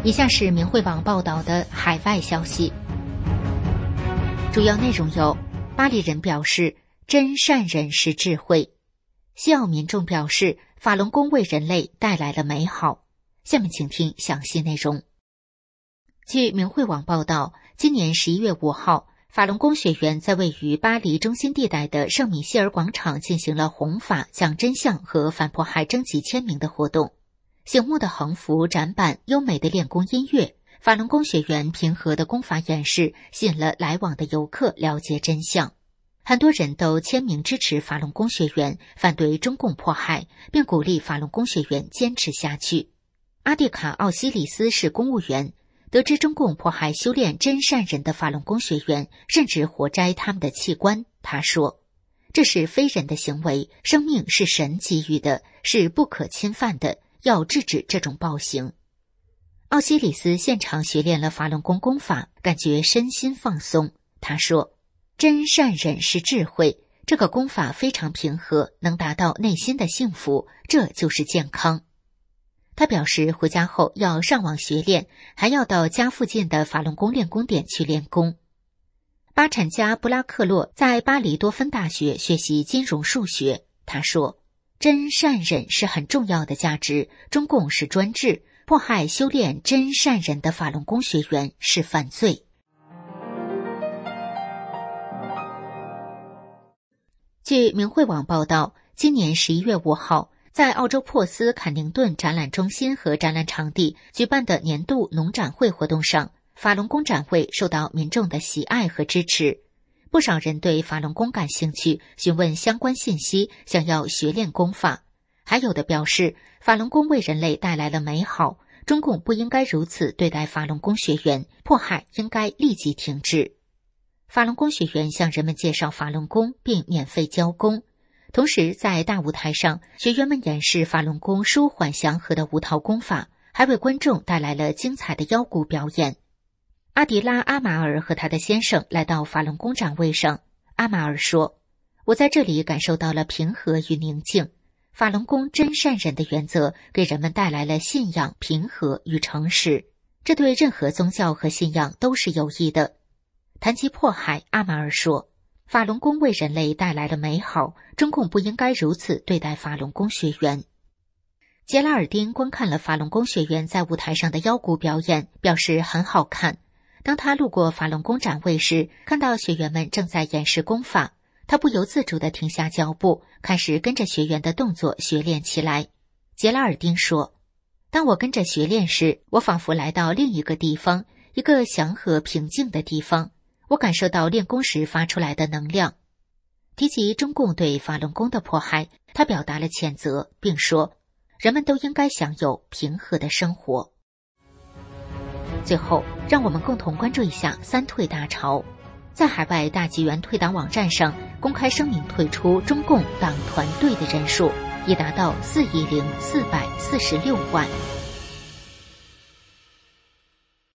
以下是明慧网报道的海外消息，主要内容有：巴黎人表示真善人是智慧；西澳民众表示法轮功为人类带来了美好。下面请听详细内容。据明慧网报道，今年11月5号，法轮功学员在位于巴黎中心地带的圣米歇尔广场进行了弘法、讲真相和反迫害征集签名的活动。醒目的横幅、展板、优美的练功音乐，法轮功学员平和的功法演示，吸引了来往的游客了解真相。很多人都签名支持法轮功学员，反对中共迫害，并鼓励法轮功学员坚持下去。阿蒂卡·奥西里斯是公务员，得知中共迫害修炼真善人的法轮功学员，甚至活摘他们的器官。他说：“这是非人的行为，生命是神给予的，是不可侵犯的。”要制止这种暴行。奥西里斯现场学练了法轮功功法，感觉身心放松。他说：“真善忍是智慧，这个功法非常平和，能达到内心的幸福，这就是健康。”他表示回家后要上网学练，还要到家附近的法轮功练功点去练功。巴产加布拉克洛在巴黎多芬大学学习金融数学。他说：“真善忍是很重要的价值，中共是专制，迫害修炼真善忍的法轮功学员是犯罪。”据明慧网报道，今年11月5号，在澳洲珀斯坎宁顿展览中心和展览场地举办的年度农展会活动上，法轮功展会受到民众的喜爱和支持。不少人对法轮功感兴趣，询问相关信息，想要学练功法。还有的表示，法轮功为人类带来了美好，中共不应该如此对待法轮功学员，迫害应该立即停止。法轮功学员向人们介绍法轮功，并免费教功。同时，在大舞台上，学员们演示法轮功舒缓祥和的无套功法，还为观众带来了精彩的腰鼓表演。阿迪拉·阿马尔和他的先生来到法轮功展位上。阿马尔说：“我在这里感受到了平和与宁静。法轮功真善忍的原则给人们带来了信仰、平和与诚实，这对任何宗教和信仰都是有益的。”谈及迫害，阿马尔说：“法轮功为人类带来了美好，中共不应该如此对待法轮功学员。”杰拉尔丁观看了法轮功学员在舞台上的腰鼓表演，表示很好看。当他路过法轮功展位时，看到学员们正在演示功法，他不由自主地停下脚步，开始跟着学员的动作学练起来。杰拉尔丁说：“当我跟着学练时，我仿佛来到另一个地方，一个祥和平静的地方。我感受到练功时发出来的能量。”提及中共对法轮功的迫害，他表达了谴责，并说：“人们都应该享有平和的生活。”最后，让我们共同关注一下三退大潮。在海外大纪元退党网站上公开声明退出中共党团队的人数已达到4.446亿。